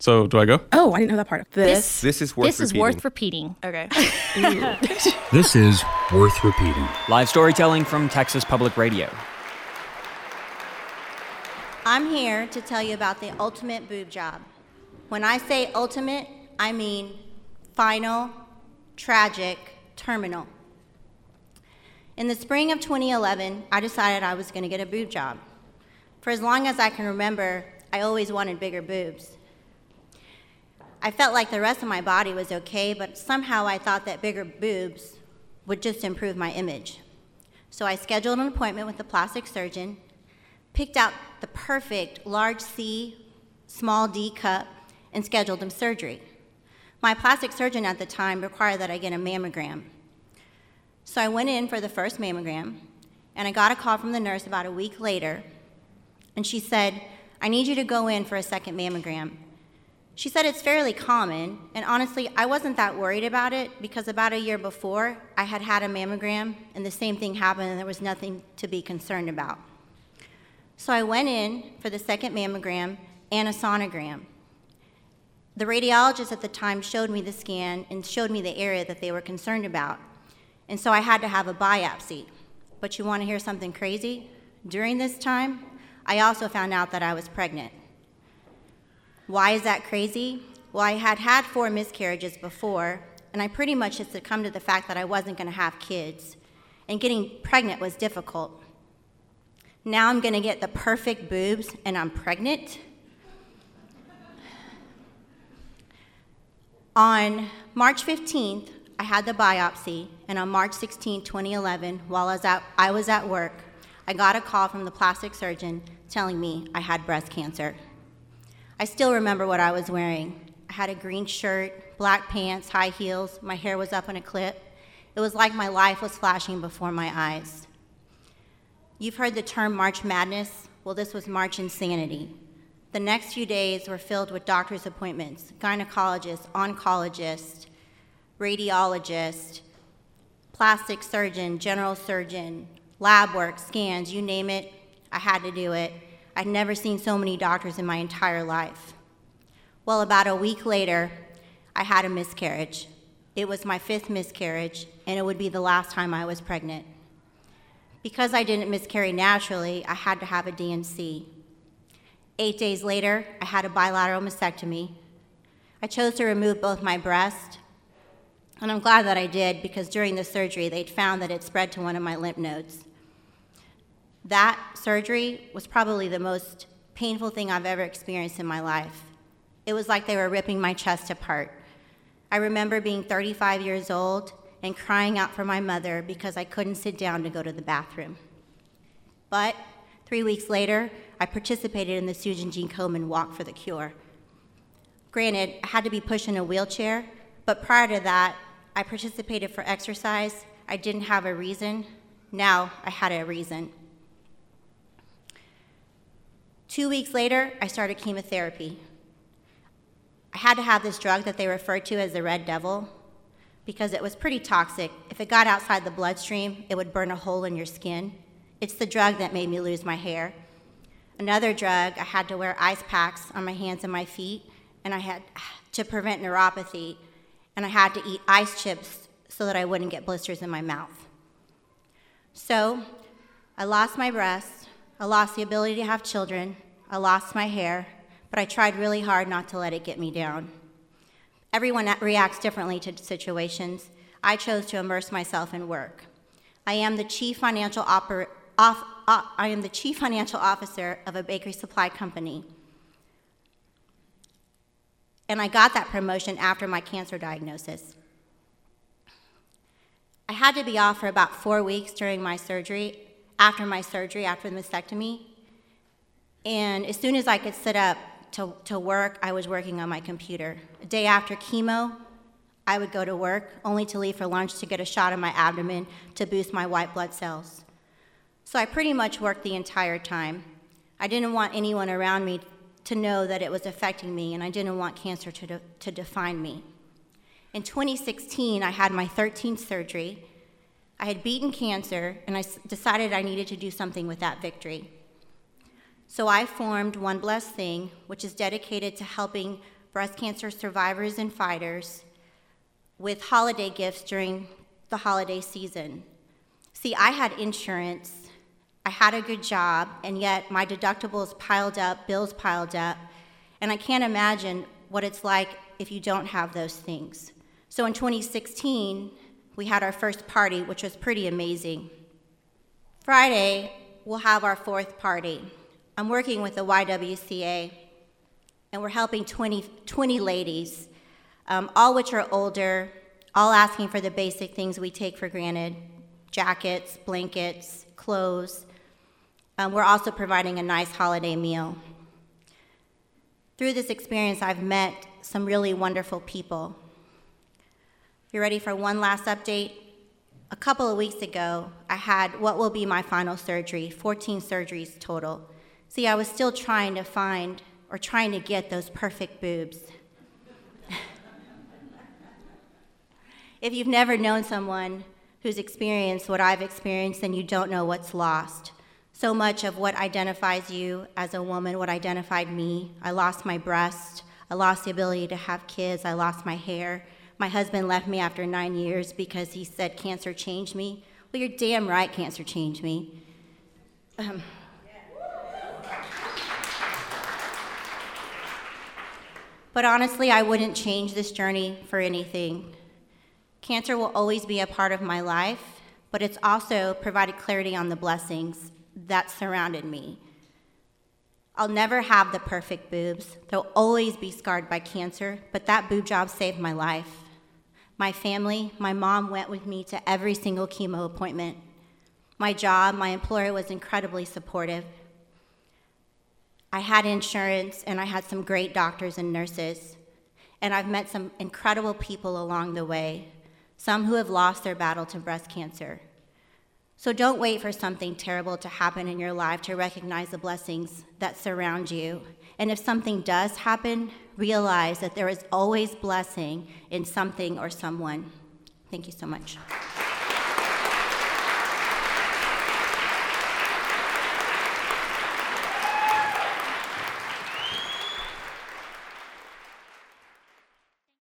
So, do I go? Oh, I didn't know that part. This is worth repeating. Okay. This is worth repeating. Live storytelling from Texas Public Radio. I'm here to tell you about the ultimate boob job. When I say ultimate, I mean final, tragic, terminal. In the spring of 2011, I decided I was going to get a boob job. For as long as I can remember, I always wanted bigger boobs. I felt like the rest of my body was okay, but somehow I thought that bigger boobs would just improve my image. So I scheduled an appointment with the plastic surgeon, picked out the perfect large C, small D cup, and scheduled him surgery. My plastic surgeon at the time required that I get a mammogram. So I went in for the first mammogram, and I got a call from the nurse about a week later, and she said, "I need you to go in for a second mammogram." She said it's fairly common, and honestly, I wasn't that worried about it because about a year before, I had had a mammogram, and the same thing happened, and there was nothing to be concerned about. So I went in for the second mammogram and a sonogram. The radiologist at the time showed me the scan and showed me the area that they were concerned about, and so I had to have a biopsy. But you want to hear something crazy? During this time, I also found out that I was pregnant. Why is that crazy? Well, I had had 4 miscarriages before, and I pretty much had succumbed to the fact that I wasn't going to have kids, and getting pregnant was difficult. Now I'm going to get the perfect boobs, and I'm pregnant? On March 15th, I had the biopsy, and on March 16, 2011, while I was at work, I got a call from the plastic surgeon telling me I had breast cancer. I still remember what I was wearing. I had a green shirt, black pants, high heels, my hair was up in a clip. It was like my life was flashing before my eyes. You've heard the term March Madness. Well, this was March Insanity. The next few days were filled with doctor's appointments, gynecologists, oncologists, radiologists, plastic surgeon, general surgeon, lab work, scans, you name it, I had to do it. I'd never seen so many doctors in my entire life. Well, about a week later, I had a miscarriage. It was my 5th miscarriage, and it would be the last time I was pregnant. Because I didn't miscarry naturally, I had to have a D&C. 8 days later, I had a bilateral mastectomy. I chose to remove both my breasts, and I'm glad that I did because during the surgery, they'd found that it spread to one of my lymph nodes. That surgery was probably the most painful thing I've ever experienced in my life. It was like they were ripping my chest apart. I remember being 35 years old and crying out for my mother because I couldn't sit down to go to the bathroom. But 3 weeks later, I participated in the Susan G. Komen Walk for the Cure. Granted, I had to be pushed in a wheelchair, but prior to that, I participated for exercise. I didn't have a reason. Now I had a reason. 2 weeks later, I started chemotherapy. I had to have this drug that they referred to as the Red Devil because it was pretty toxic. If it got outside the bloodstream, it would burn a hole in your skin. It's the drug that made me lose my hair. Another drug, I had to wear ice packs on my hands and my feet, and I had to prevent neuropathy, and I had to eat ice chips so that I wouldn't get blisters in my mouth. So I lost my breasts, I lost the ability to have children, I lost my hair, but I tried really hard not to let it get me down. Everyone reacts differently to situations. I chose to immerse myself in work. I am the chief financial officer of a bakery supply company. And I got that promotion after my cancer diagnosis. I had to be off for about 4 weeks during my surgery, after the mastectomy. And as soon as I could sit up to work, I was working on my computer. A day after chemo, I would go to work, only to leave for lunch to get a shot in my abdomen to boost my white blood cells. So I pretty much worked the entire time. I didn't want anyone around me to know that it was affecting me, and I didn't want cancer to define me. In 2016, I had my 13th surgery. I had beaten cancer, and I decided I needed to do something with that victory. So I formed One Blessed Thing, which is dedicated to helping breast cancer survivors and fighters with holiday gifts during the holiday season. See, I had insurance, I had a good job, and yet my deductibles piled up, bills piled up, and I can't imagine what it's like if you don't have those things. So in 2016, we had our first party, which was pretty amazing. Friday, we'll have our fourth party. I'm working with the YWCA, and we're helping 20 ladies, all which are older, all asking for the basic things we take for granted: jackets, blankets, clothes. We're also providing a nice holiday meal. Through this experience, I've met some really wonderful people. You ready for one last update? A couple of weeks ago, I had what will be my final surgery, 14 surgeries total. See, I was still trying to get those perfect boobs. If you've never known someone who's experienced what I've experienced, then you don't know what's lost. So much of what identifies you as a woman, what identified me. I lost my breast. I lost the ability to have kids. I lost my hair. My husband left me after 9 years because he said cancer changed me. Well, you're damn right cancer changed me. But honestly, I wouldn't change this journey for anything. Cancer will always be a part of my life, but it's also provided clarity on the blessings that surrounded me. I'll never have the perfect boobs. They'll always be scarred by cancer, but that boob job saved my life. My family, my mom went with me to every single chemo appointment. My job, my employer was incredibly supportive. I had insurance, and I had some great doctors and nurses, and I've met some incredible people along the way, some who have lost their battle to breast cancer. So don't wait for something terrible to happen in your life to recognize the blessings that surround you. And if something does happen, realize that there is always blessing in something or someone. Thank you so much.